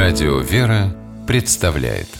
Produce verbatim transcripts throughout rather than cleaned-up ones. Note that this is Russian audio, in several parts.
Радио «Вера» представляет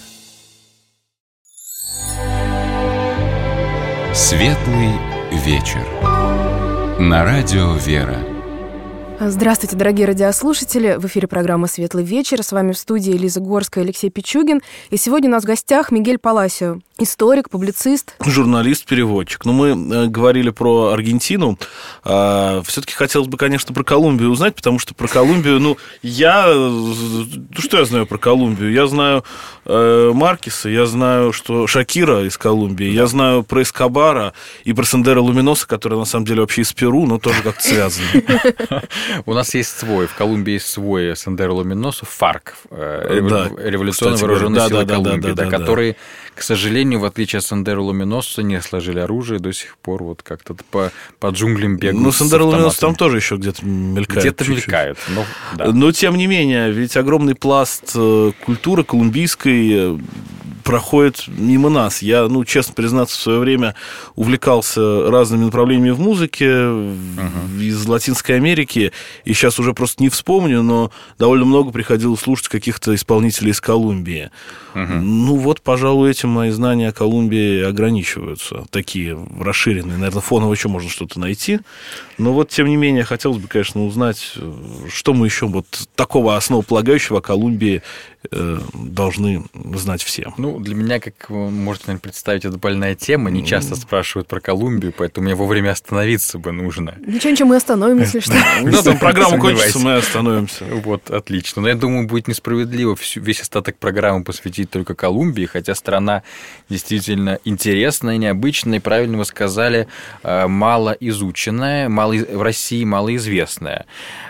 Светлый вечер на Радио «Вера». Здравствуйте, дорогие радиослушатели! В эфире программа «Светлый вечер». С вами в студии Лиза Горская и Алексей Пичугин. И сегодня у нас в гостях Мигель Паласио, историк, публицист. Журналист, переводчик. Но мы э, говорили про Аргентину. Э, все-таки хотелось бы, конечно, про Колумбию узнать, потому что про Колумбию, ну, я... Ну, что я знаю про Колумбию? Я знаю э, Маркеса, я знаю, что Шакира из Колумбии, я знаю про Эскобара и про Сендеро Луминоса, который, на самом деле, вообще из Перу, но тоже как-то связаны. У нас есть свой, в Колумбии есть свой Сендеро Луминосо, ФАРК, революционно вооруженные силы Колумбии, которые, к сожалению, в отличие от Сендеро Луминоса, не сложили оружие, до сих пор вот как-то по, по джунглям бегают. Ну, Сендеро Луминоса там тоже еще где-то мелькает. Где-то чуть-чуть. мелькает, но, да. Но, тем не менее, ведь огромный пласт культуры колумбийской проходит мимо нас. Я, ну, честно признаться, в свое время увлекался разными направлениями в музыке uh-huh. из Латинской Америки, и сейчас уже просто не вспомню, но довольно много приходилось слушать каких-то исполнителей из Колумбии. Uh-huh. Ну, вот, пожалуй, этим мои знания о Колумбии ограничиваются. Такие расширенные. Наверное, фоново еще можно что-то найти. Но вот, тем не менее, хотелось бы, конечно, узнать, что мы еще вот такого основополагающего о Колумбии э, должны знать все. Ну, для меня, как вы можете, наверное, представить, это больная тема. Не часто спрашивают про Колумбию, поэтому мне вовремя остановиться бы нужно. Ничего, ничего, мы остановим, если что. Ну, там программа кончится, мы остановимся. Вот, отлично. Но я думаю, будет несправедливо весь остаток программы посвятить только Колумбии, хотя страна действительно интересная, необычная, и правильно вы сказали, малоизученная, мало, в России малоизвестная.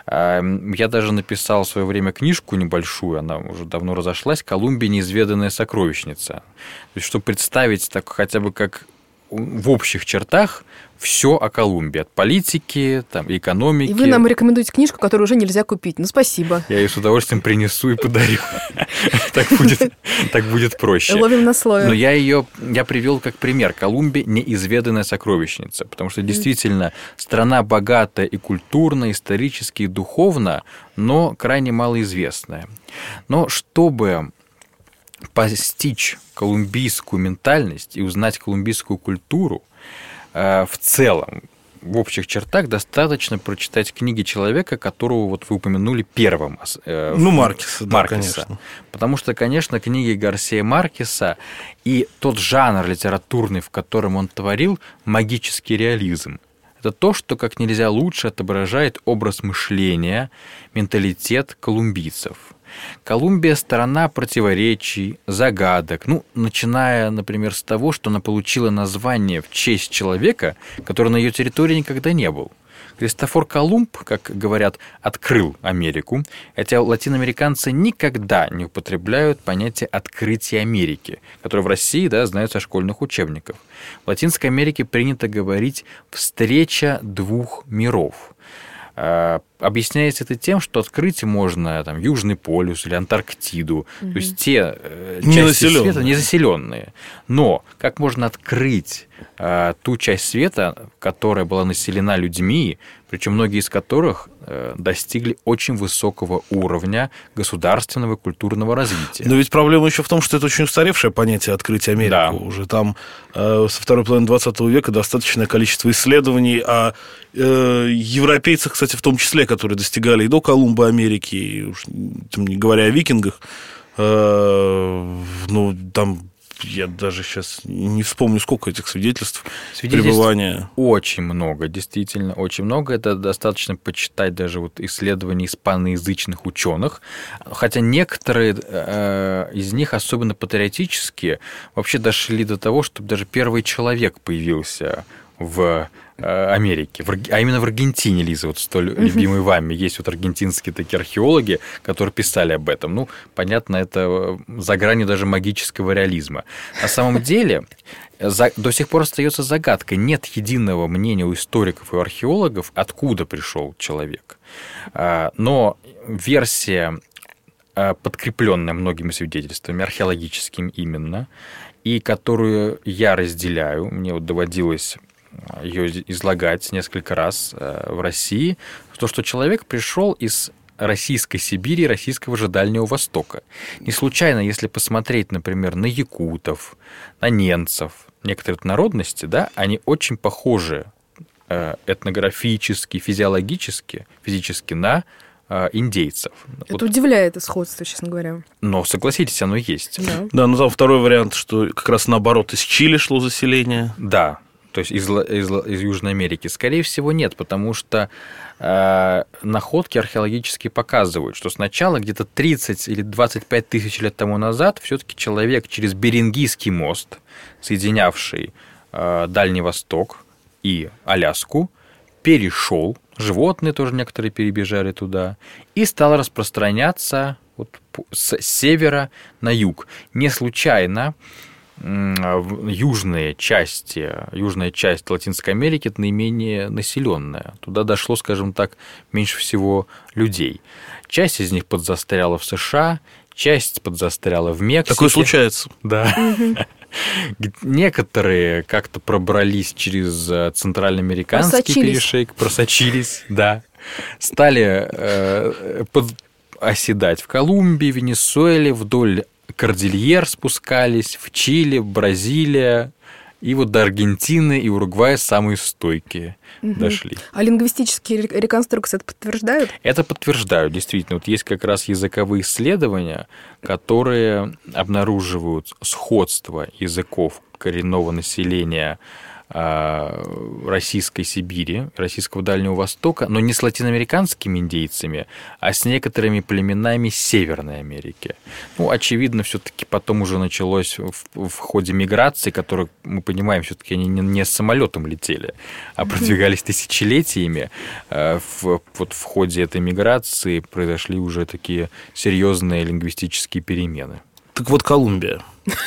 Я даже написал в свое время книжку небольшую, она уже давно разошлась, «Колумбия. Неизведанная сокровищница». То есть, чтобы представить так, хотя бы как в общих чертах все о Колумбии, от политики, там, экономики. И вы нам рекомендуете книжку, которую уже нельзя купить. Ну, спасибо. Я ее с удовольствием принесу и подарю. Так будет, так будет проще. Ловим на слове. Но я ее я привел как пример. Колумбия – неизведанная сокровищница, потому что действительно страна богатая и культурно, исторически и духовно, но крайне малоизвестная. Но чтобы постичь колумбийскую ментальность и узнать колумбийскую культуру, в целом, в общих чертах, достаточно прочитать книги человека, которого вот вы упомянули первым. Ну, Маркеса, да, Маркеса. Конечно. Потому что, конечно, книги Гарсия Маркеса и тот жанр литературный, в котором он творил, магический реализм. Это то, что как нельзя лучше отображает образ мышления, менталитет колумбийцев. Колумбия – страна противоречий, загадок. Ну, начиная, например, с того, что она получила название в честь человека, который на ее территории никогда не был. Христофор Колумб, как говорят, открыл Америку, хотя латиноамериканцы никогда не употребляют понятие «открытие Америки», которое в России, да, знают со школьных учебников. В Латинской Америке принято говорить «встреча двух миров». Объясняется это тем, что открыть можно там, Южный полюс или Антарктиду, mm-hmm. то есть те э, части света незаселенные. Но как можно открыть э, ту часть света, которая была населена людьми, причем многие из которых э, достигли очень высокого уровня государственного и культурного развития. Но ведь проблема еще в том, что это очень устаревшее понятие открыть Америку. Да. Уже там э, со второй половины двадцатого века достаточное количество исследований о э, европейцах, кстати, в том числе, которые достигали и до Колумба Америки, и уж не говоря о викингах, э, ну, там, я даже сейчас не вспомню, сколько этих свидетельств, свидетельств пребывания. Очень много, действительно, очень много. Это достаточно почитать даже вот исследования испаноязычных ученых, хотя некоторые э, из них, особенно патриотические, вообще дошли до того, чтобы даже первый человек появился в Америки, а именно в Аргентине, Лиза, вот столь uh-huh. любимый вами. Есть вот аргентинские такие археологи, которые писали об этом. Ну, понятно, это за гранью даже магического реализма. На самом деле, за, до сих пор остается загадкой. Нет единого мнения у историков и у археологов, откуда пришел человек. Но версия, подкрепленная многими свидетельствами, археологическими именно, и которую я разделяю, мне вот доводилось ее излагать несколько раз в России, то, что человек пришел из Российской Сибири и российского же Дальнего Востока. Не случайно, если посмотреть, например, на якутов, на ненцев, некоторые народности, да, они очень похожи этнографически, физиологически, физически на индейцев. Это вот. Удивляет сходство, честно говоря. Но, согласитесь, оно есть. Да. Да, ну там второй вариант, что как раз наоборот из Чили шло заселение. Да, то есть из, из, из Южной Америки. Скорее всего, нет, потому что э, находки археологически показывают, что сначала где-то тридцать или двадцать пять тысяч лет тому назад все-таки человек через Берингийский мост, соединявший э, Дальний Восток и Аляску, перешел, животные тоже некоторые перебежали туда, и стал распространяться вот с севера на юг. Не случайно южные части, южная часть Латинской Америки – это наименее населенная. Туда дошло, скажем так, меньше всего людей. Часть из них подзастряла в США, часть подзастряла в Мексике. Такое случается. Да. Некоторые как-то пробрались через центральноамериканский перешейк, просочились, да, стали э, под, оседать в Колумбии, Венесуэле, вдоль Кордильер спускались, в Чили, Бразилия, и вот до Аргентины и Уругвая самые стойкие угу. дошли. А лингвистические реконструкции это подтверждают? Это подтверждают, действительно. Вот есть как раз языковые исследования, которые обнаруживают сходство языков коренного населения Российской Сибири, Российского Дальнего Востока, но не с латиноамериканскими индейцами, а с некоторыми племенами Северной Америки. Ну, очевидно, все-таки потом уже началось в, в ходе миграции, которую мы понимаем, все-таки они не, не с самолетом летели, а продвигались тысячелетиями. В, вот в ходе этой миграции произошли уже такие серьезные лингвистические перемены. Так вот, Колумбия.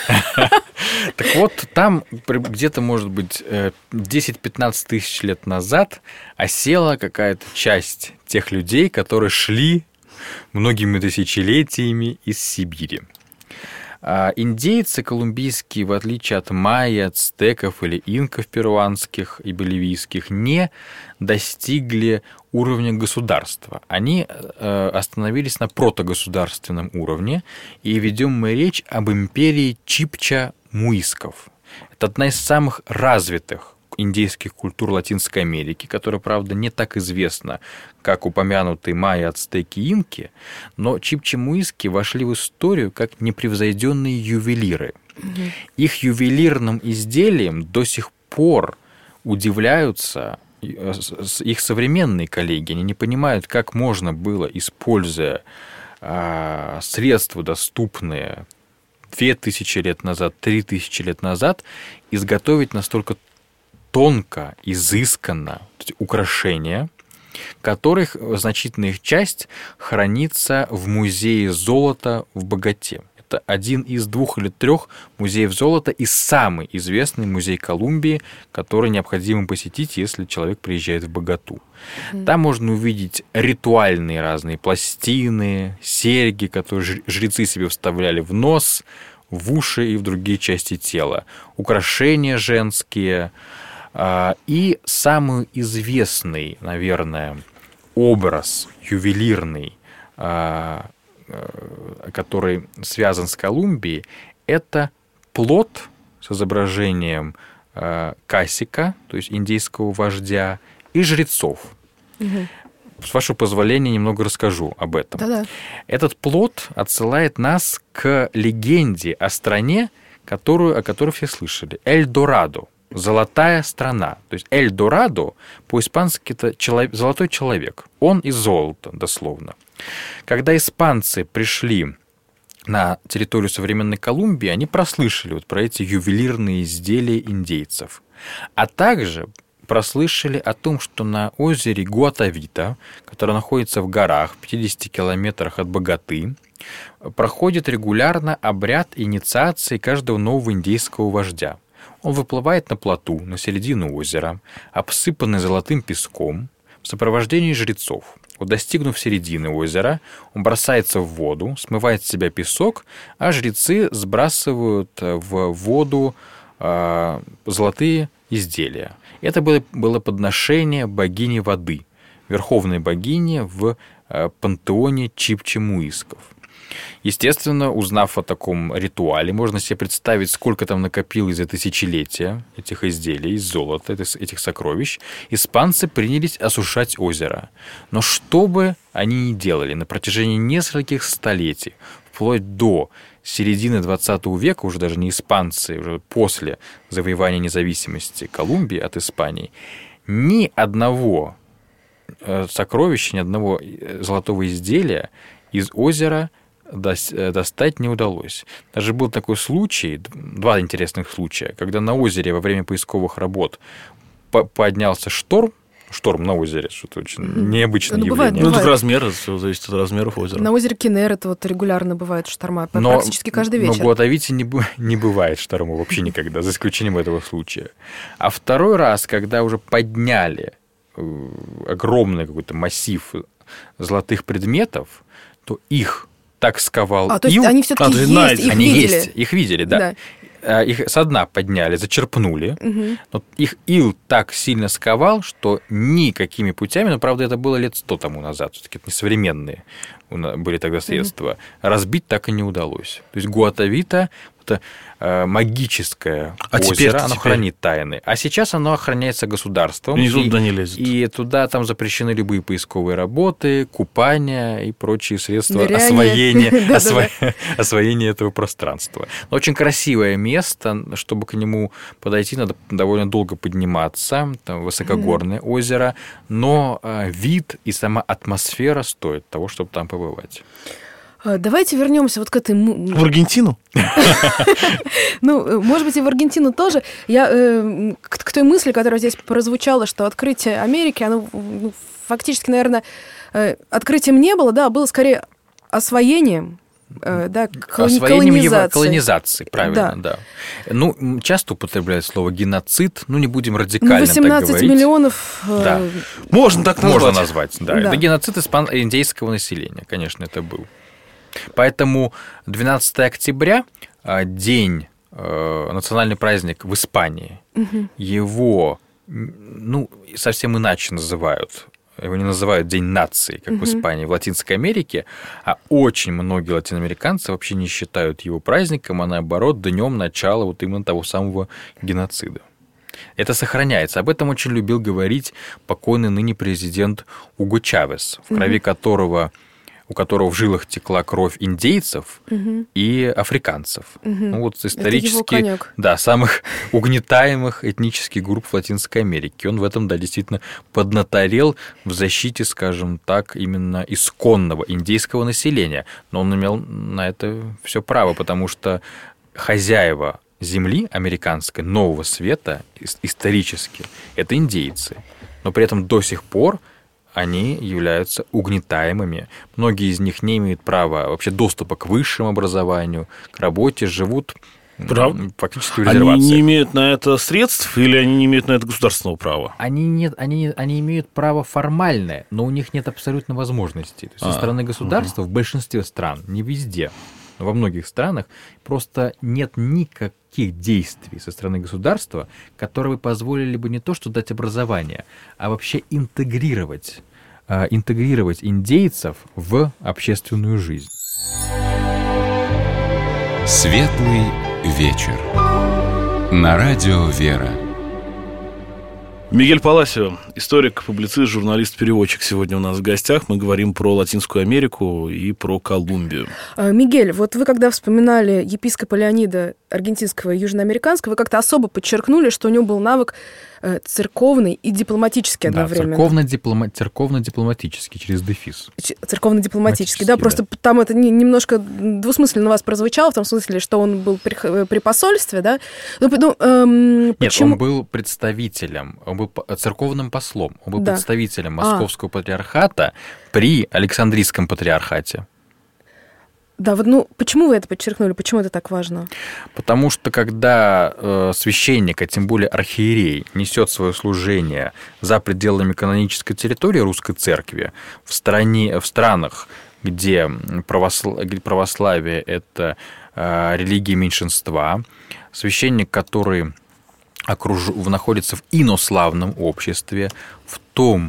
Так вот, там где-то, может быть, десять-пятнадцать тысяч лет назад осела какая-то часть тех людей, которые шли многими тысячелетиями из Сибири. А индейцы колумбийские, в отличие от майя, ацтеков или инков перуанских и боливийских, не достигли уровня государства. Они остановились на протогосударственном уровне, и ведем мы речь об империи чипча-муисков. Это одна из самых развитых индейских культур Латинской Америки, которая, правда, не так известна, как упомянутые майя, ацтеки, инки, но чипча-муиски вошли в историю как непревзойденные ювелиры. Угу. Их ювелирным изделиям до сих пор удивляются их современные коллеги. Они не понимают, как можно было, используя а, средства, доступные две тысячи лет назад, три тысячи лет назад, изготовить настолько тонко, изысканно украшения, которых значительная их часть хранится в музее золота в Боготе. Это один из двух или трех музеев золота и самый известный музей Колумбии, который необходимо посетить, если человек приезжает в Боготу. Mm-hmm. Там можно увидеть ритуальные разные пластины, серьги, которые жрецы себе вставляли в нос, в уши и в другие части тела, украшения женские. И самый известный, наверное, образ ювелирный, который связан с Колумбией, это плот с изображением касика, то есть индейского вождя, и жрецов. Угу. С вашего позволения немного расскажу об этом. Да-да. Этот плот отсылает нас к легенде о стране, которую, о которой все слышали. Эль-Дорадо. Золотая страна. То есть Эль-Дорадо по-испански это человек, золотой человек. Он из золота, дословно. Когда испанцы пришли на территорию современной Колумбии, они прослышали вот про эти ювелирные изделия индейцев. А также прослышали о том, что на озере Гуатавита, которое находится в горах в пятидесяти километрах от Боготы, проходит регулярно обряд инициации каждого нового индейского вождя. Он выплывает на плоту на середину озера, обсыпанный золотым песком, в сопровождении жрецов. Вот, достигнув середины озера, он бросается в воду, смывает с себя песок, а жрецы сбрасывают в воду э, золотые изделия. Это было, было подношение богине воды, верховной богини в пантеоне чипче-муисков. Естественно, узнав о таком ритуале, можно себе представить, сколько там накопилось за тысячелетия этих изделий из золота, этих сокровищ. Испанцы принялись осушать озеро. Но что бы они ни делали на протяжении нескольких столетий, вплоть до середины двадцатого века, уже даже не испанцы, уже после завоевания независимости Колумбии от Испании, ни одного сокровища, ни одного золотого изделия из озера достать не удалось. Даже был такой случай, два интересных случая, когда на озере во время поисковых работ поднялся шторм, шторм на озере, что-то очень необычное ну, явление. Бывает, ну, это размер, все зависит от размеров озера. На озере Кенер это вот регулярно бывают шторма, но, практически каждый вечер. Но в Гуатавите не, не бывает штормов вообще никогда, за исключением этого случая. А второй раз, когда уже подняли огромный какой-то массив золотых предметов, то их так сковал а, то есть ил. Они все-таки а, есть, их они видели. Есть, их видели, да. да. Их со дна подняли, зачерпнули. Угу. Но их ил так сильно сковал, что никакими путями, но, правда, это было лет сто тому назад, все-таки это не современные были тогда средства, угу. разбить так и не удалось. То есть Гуатавита – это магическое а озеро, теперь, оно теперь. хранит тайны. А сейчас оно охраняется государством. И туда не лезет. И туда там запрещены любые поисковые работы, купания и прочие средства освоения, осво... освоения этого пространства. Но очень красивое место, чтобы к нему подойти, надо довольно долго подниматься, там высокогорное mm-hmm. озеро, но вид и сама атмосфера стоят того, чтобы там побывать. Давайте вернемся вот к этой... В Аргентину? Ну, может быть, и в Аргентину тоже. Я э, к, к той мысли, которая здесь прозвучала, что открытие Америки, оно ну, фактически, наверное, э, открытием не было, да, было скорее освоением, э, да, колони- колонизацией. колонизации, правильно, да. да. Ну, часто употребляют слово геноцид, ну, не будем радикально ну, так говорить. восемнадцать миллионов... Э... Да. Можно так назвать. Можно назвать, да. да. Это геноцид испан- индейского населения, конечно, это был. Поэтому двенадцатого октября, день, национальный праздник в Испании, угу. его ну, совсем иначе называют. Его не называют День нации, как угу. в Испании, в Латинской Америке, а очень многие латиноамериканцы вообще не считают его праздником, а наоборот, днем начала вот именно того самого геноцида. Это сохраняется. Об этом очень любил говорить покойный ныне президент Уго Чавес, в крови угу. которого... у которого в жилах текла кровь индейцев угу. и африканцев. Угу. Ну, вот исторически, да, самых угнетаемых этнических групп в Латинской Америке. Он в этом, да, действительно поднаторел в защите, скажем так, именно исконного индейского населения. Но он имел на это все право, потому что хозяева земли американской, нового света, исторически, это индейцы. Но при этом до сих пор они являются угнетаемыми. Многие из них не имеют права вообще доступа к высшему образованию, к работе, живут Прав... фактически в резервации. Они не имеют на это средств или они не имеют на это государственного права? Они, нет, они, они имеют право формальное, но у них нет абсолютно возможностей. То есть а, со стороны государства угу. в большинстве стран, не везде, но во многих странах просто нет никаких действий со стороны государства, которые позволили бы не то, что дать образование, а вообще интегрировать, э, интегрировать индейцев в общественную жизнь. Светлый вечер. На радио «Вера». Мигель Паласио, историк, публицист, журналист, переводчик, сегодня у нас в гостях. Мы говорим про Латинскую Америку и про Колумбию. Мигель, вот вы когда вспоминали епископа Леонида аргентинского и южноамериканского, вы как-то особо подчеркнули, что у него был навык церковный и дипломатический одновременно. Да, церковно-диплома... церковно-дипломатический, через дефис. Церковно-дипломатический, да, просто да. Там это немножко двусмысленно у вас прозвучало, в том смысле, что он был при, при посольстве, да? Ну, ну, эм, Нет, почему... он был представителем, он был церковным послом, он был да. представителем Московского а. патриархата при Александрийском патриархате. Да, вот, ну, почему вы это подчеркнули? Почему это так важно? Потому что когда э, священник, а тем более архиерей, несет свое служение за пределами канонической территории русской церкви, в, стране, в странах, где, православ... где православие – это э, религия меньшинства, священник, который окруж... находится в инославном обществе, в том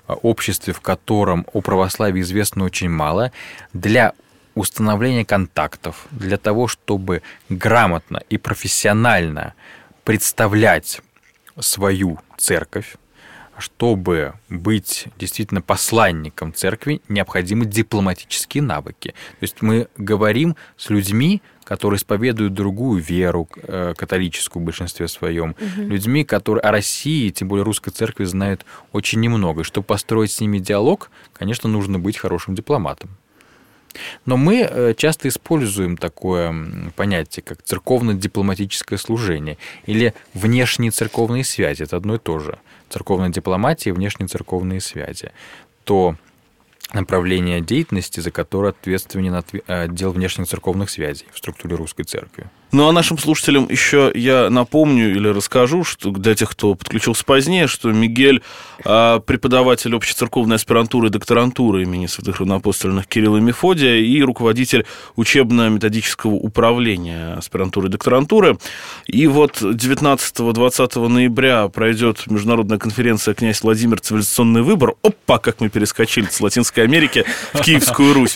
обществе, в котором о православии известно очень мало, для установления контактов, для того, чтобы грамотно и профессионально представлять свою церковь, чтобы быть действительно посланником церкви, необходимы дипломатические навыки. То есть мы говорим с людьми, которые исповедуют другую веру, католическую в большинстве своем, угу. людьми, которые о России, тем более русской церкви, знают очень немного. И чтобы построить с ними диалог, конечно, нужно быть хорошим дипломатом. Но мы часто используем такое понятие, как церковно-дипломатическое служение или внешние церковные связи. Это одно и то же. Церковная дипломатия и внешние церковные связи. То направление деятельности, за которое ответственен отдел внешних церковных связей в структуре русской церкви. Ну, а нашим слушателям еще я напомню или расскажу, что для тех, кто подключился позднее, что Мигель преподаватель общецерковной аспирантуры и докторантуры имени святых равноапостольных Кирилла и Мефодия и руководитель учебно-методического управления аспирантуры и докторантуры. И вот девятнадцатого-двадцатого ноября пройдет международная конференция «Князь Владимир. Цивилизационный выбор». Опа, как мы перескочили с Латинской Америки в Киевскую Русь,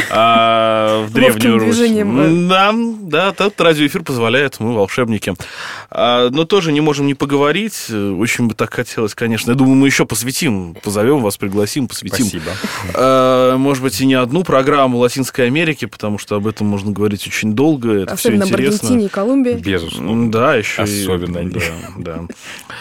в Древнюю Русь. Да, да, тут радиоэфир позволяет, мы волшебники. Но тоже не можем не поговорить. Очень бы так хотелось, конечно. Я думаю, мы еще посвятим, позовем вас, пригласим, посвятим. Спасибо. Может быть, и не одну программу Латинской Америки, потому что об этом можно говорить очень долго. Это особенно все интересно. Об Аргентине и Колумбии. Безусловно. Да, еще особенно и... они. Да, да.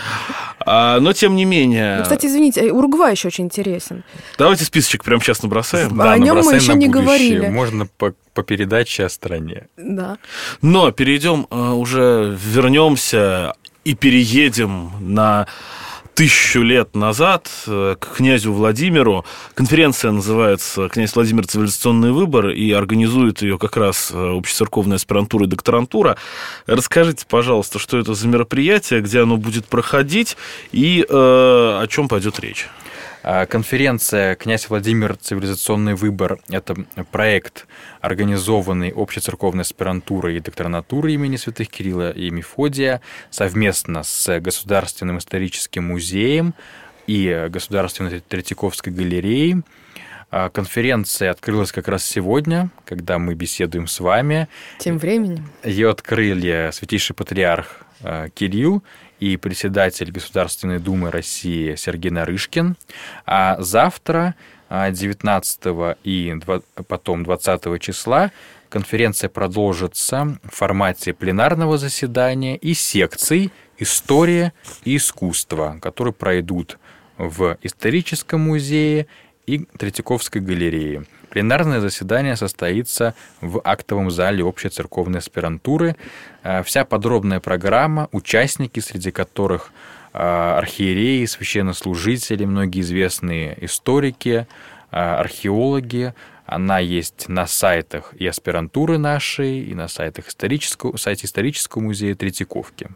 А, но, тем не менее... Ну, кстати, извините, Уругвай еще очень интересен. Давайте списочек прямо сейчас набросаем. А Да, о нем мы еще не говорили. Можно по, по передаче о стране. Да. Но перейдем уже, вернемся и переедем на тысячу лет назад к князю Владимиру. Конференция называется «Князь Владимир. Цивилизационный выбор», и организует ее как раз общецерковная аспирантура и докторантура. Расскажите, пожалуйста, что это за мероприятие, где оно будет проходить и э, о чем пойдет речь? Конференция «Князь Владимир. Цивилизационный выбор» – это проект, организованный общецерковной аспирантурой и докторантурой имени святых Кирилла и Мефодия совместно с Государственным историческим музеем и Государственной Третьяковской галереей. Конференция открылась как раз сегодня, когда мы беседуем с вами. Тем временем. Ее открыли святейший патриарх Кирилл и председатель Государственной Думы России Сергей Нарышкин. А завтра, девятнадцатого и потом двадцатого числа, конференция продолжится в формате пленарного заседания и секций «История и искусство», которые пройдут в историческом музее и Третьяковской галерее. Пленарное заседание состоится в актовом зале общей церковной аспирантуры. Вся подробная программа, участники, среди которых архиереи, священнослужители, многие известные историки, археологи, она есть на сайтах и аспирантуры нашей, и на сайтах исторического, сайте исторического музея Третьяковки.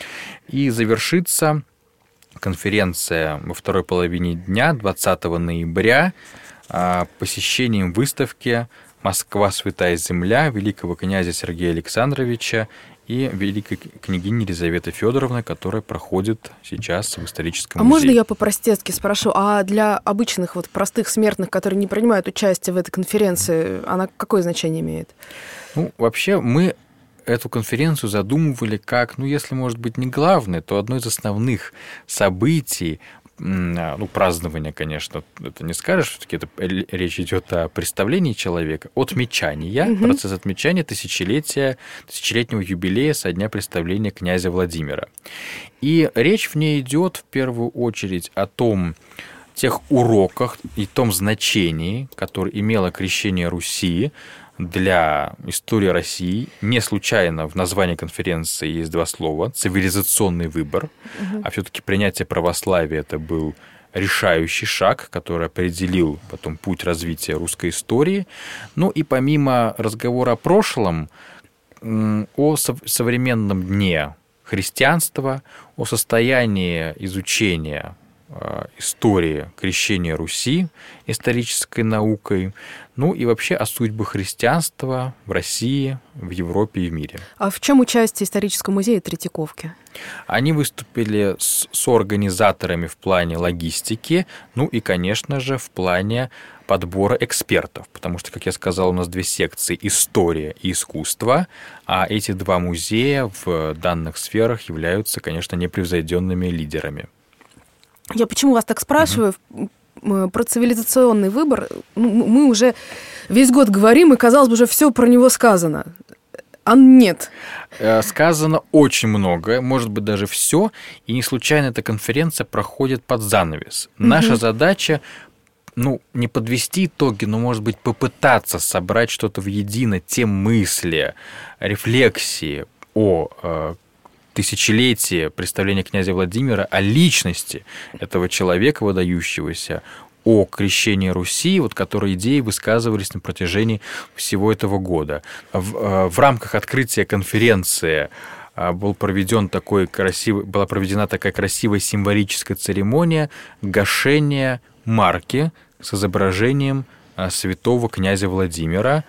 И завершится конференция во второй половине дня, двадцатого ноября, посещением выставки «Москва. Святая земля» великого князя Сергея Александровича и великой княгини Елизаветы Федоровны, которая проходит сейчас в историческом а музее. А можно я по-простецки спрошу, а для обычных вот простых смертных, которые не принимают участие в этой конференции, она какое значение имеет? Ну, вообще мы эту конференцию задумывали как, ну, если, может быть, не главное, то одно из основных событий, ну, празднование, конечно, это не скажешь, все-таки это речь идет о представлении человека, отмечания, угу. процесс отмечания тысячелетия, тысячелетнего юбилея со дня представления князя Владимира. И речь в ней идет в первую очередь о том, тех уроках и том значении, которое имело крещение Руси для истории России. Не случайно в названии конференции есть два слова: цивилизационный выбор, угу. а все-таки принятие православия это был решающий шаг, который определил потом путь развития русской истории. Ну и помимо разговора о прошлом, о современном дне христианства, о состоянии изучения истории крещения Руси исторической наукой, ну и вообще о судьбах христианства в России, в Европе и в мире. А в чем участие исторического музея Третьяковки? Они выступили с соорганизаторами в плане логистики, ну и, конечно же, в плане подбора экспертов, потому что, как я сказал, у нас две секции – история и искусство, а эти два музея в данных сферах являются, конечно, непревзойденными лидерами. Я почему вас так спрашиваю? Угу. Про цивилизационный выбор мы уже весь год говорим, и, казалось бы, уже все про него сказано. А нет. Сказано очень много, может быть, даже все, и не случайно эта конференция проходит под занавес. Угу. Наша задача, ну, не подвести итоги, но, может быть, попытаться собрать что-то воедино, те мысли, рефлексии о тысячелетие представления князя Владимира о личности этого человека выдающегося, о крещении Руси, вот, которые идеи высказывались на протяжении всего этого года. В, в рамках открытия конференции был проведен такой красивый, была проведена такая красивая символическая церемония гашения марки с изображением святого князя Владимира.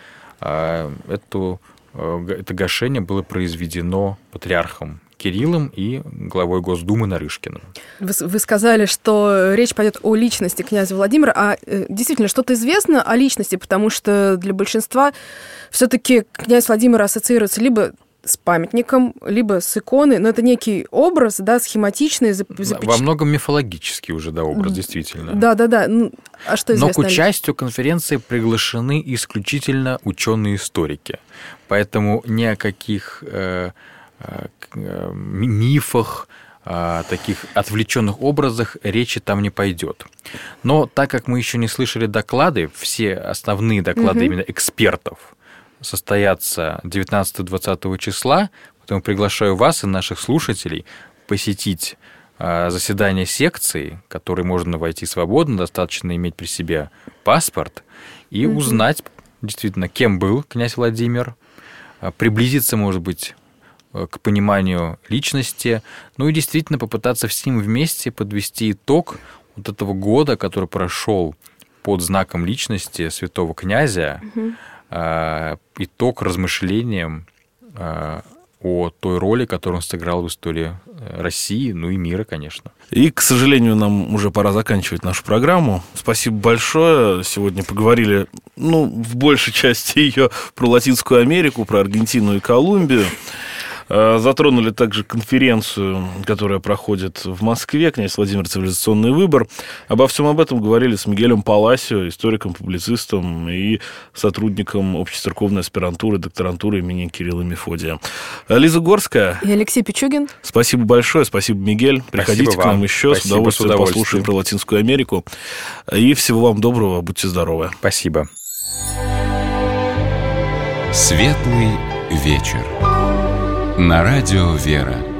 Эту, это гашение было произведено патриархом Кириллом и главой Госдумы Нарышкиным. Вы, вы сказали, что речь пойдет о личности князя Владимира, а действительно что-то известно о личности, потому что для большинства все-таки князь Владимир ассоциируется либо с памятником, либо с иконой, но это некий образ, да, схематичный. Запеч... Во многом мифологический уже, да, образ, действительно. Да-да-да. Ну, а что известно? Но к участию конференции приглашены исключительно ученые-историки, поэтому ни о каких э, э, мифах, о таких отвлеченных образах речи там не пойдет. Но так как мы еще не слышали доклады, все основные доклады угу. именно экспертов состоятся девятнадцатого-двадцатого числа, поэтому приглашаю вас и наших слушателей посетить заседание секции, в которое можно войти свободно, достаточно иметь при себе паспорт и mm-hmm. узнать действительно, кем был князь Владимир, приблизиться, может быть, к пониманию личности, ну и действительно попытаться всем вместе подвести итог вот этого года, который прошел под знаком личности святого князя, угу. э, итог размышлениям э, о той роли, которую он сыграл в истории России, ну и мира, конечно. И, к сожалению, нам уже пора заканчивать нашу программу. Спасибо большое. Сегодня поговорили, ну, в большей части ее про Латинскую Америку, про Аргентину и Колумбию. Затронули также конференцию, которая проходит в Москве, «Князь Владимир. Цивилизационный выбор». Обо всем об этом говорили с Мигелем Паласио, историком, публицистом и сотрудником общецерковной аспирантуры, докторантуры имени Кирилла и Мефодия. Лиза Горская. И Алексей Пичугин. Спасибо большое, спасибо, Мигель. Приходите спасибо к нам еще, спасибо, с удовольствием, с удовольствием послушаем про Латинскую Америку. И всего вам доброго, будьте здоровы. Спасибо. Светлый вечер. На радио «Вера».